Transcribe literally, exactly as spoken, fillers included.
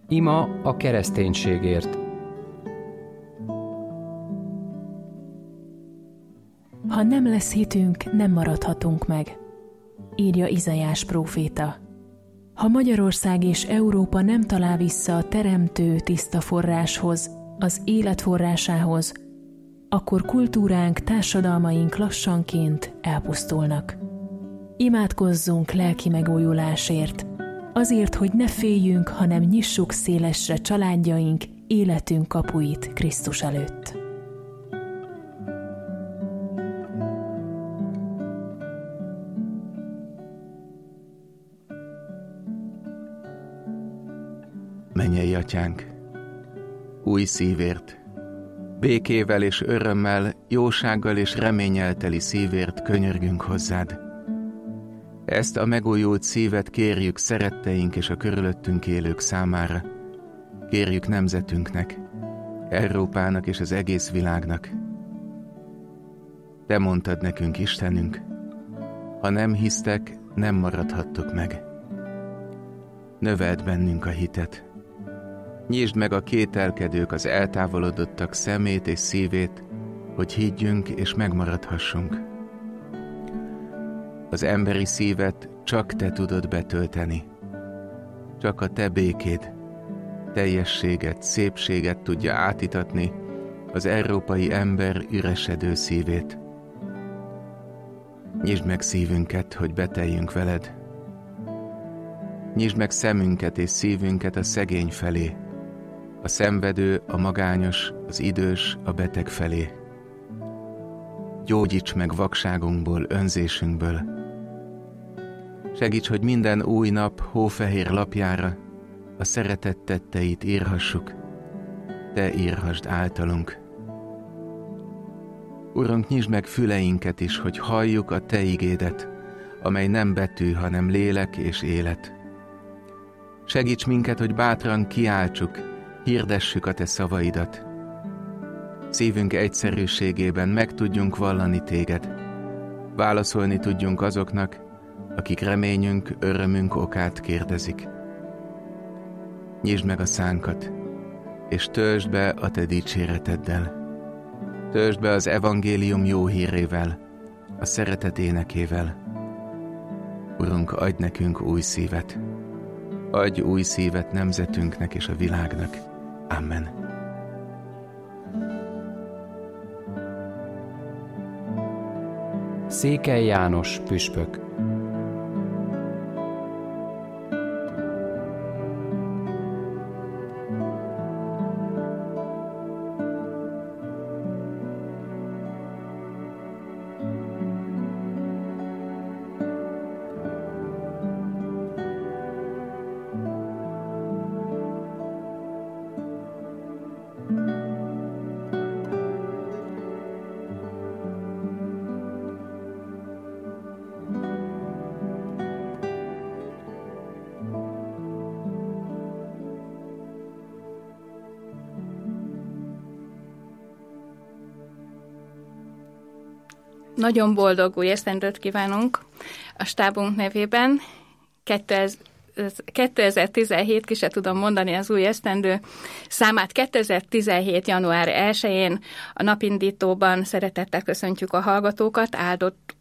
Ima a kereszténységért. Ha nem lesz hitünk, nem maradhatunk meg, írja Izaiás próféta. Ha Magyarország és Európa nem talál vissza a teremtő tiszta forráshoz, az élet forrásához, akkor kultúránk, társadalmaink lassanként elpusztulnak. Imádkozzunk lelki megújulásért, azért, hogy ne féljünk, hanem nyissuk szélesre családjaink, életünk kapuit Krisztus előtt. Mennyei Atyánk, új szívért, békével és örömmel, jósággal és reménnyel teli szívért könyörgünk hozzád. Ezt a megújult szívet kérjük szeretteink és a körülöttünk élők számára. Kérjük nemzetünknek, Európának és az egész világnak. Te mondtad nekünk, Istenünk, ha nem hisztek, nem maradhattok meg. Növeld bennünk a hitet. Nyisd meg a kételkedők, az eltávolodottak szemét és szívét, hogy higgyünk és megmaradhassunk. Az emberi szívet csak te tudod betölteni. Csak a te békéd, teljességet, szépséget tudja átitatni az európai ember üresedő szívét. Nyisd meg szívünket, hogy beteljünk veled. Nyisd meg szemünket és szívünket a szegény felé, a szenvedő, a magányos, az idős, a beteg felé. Gyógyíts meg vakságunkból, önzésünkből. Segíts, hogy minden új nap hófehér lapjára a szeretet tetteit írhassuk, te írhassd általunk. Urunk, nyisd meg füleinket is, hogy halljuk a te igédet, amely nem betű, hanem lélek és élet. Segíts minket, hogy bátran kiáltsuk, hirdessük a te szavaidat. Szívünk egyszerűségében meg tudjunk vallani téged. Válaszolni tudjunk azoknak, akik reményünk, örömünk okát kérdezik. Nyisd meg a szánkat, és töltsd be a te dicséreteddel. Töltsd be az evangélium jó hírével, a szeretet énekével. Urunk, adj nekünk új szívet. Adj új szívet nemzetünknek és a világnak. Amen. Székely János püspök. Nagyon boldog új esztendőt kívánunk a stábunk nevében. kétezer-tizenhét, ki se tudom mondani az új esztendő számát. kétezer-tizenhét. január elsején a napindítóban szeretettel köszöntjük a hallgatókat, áldott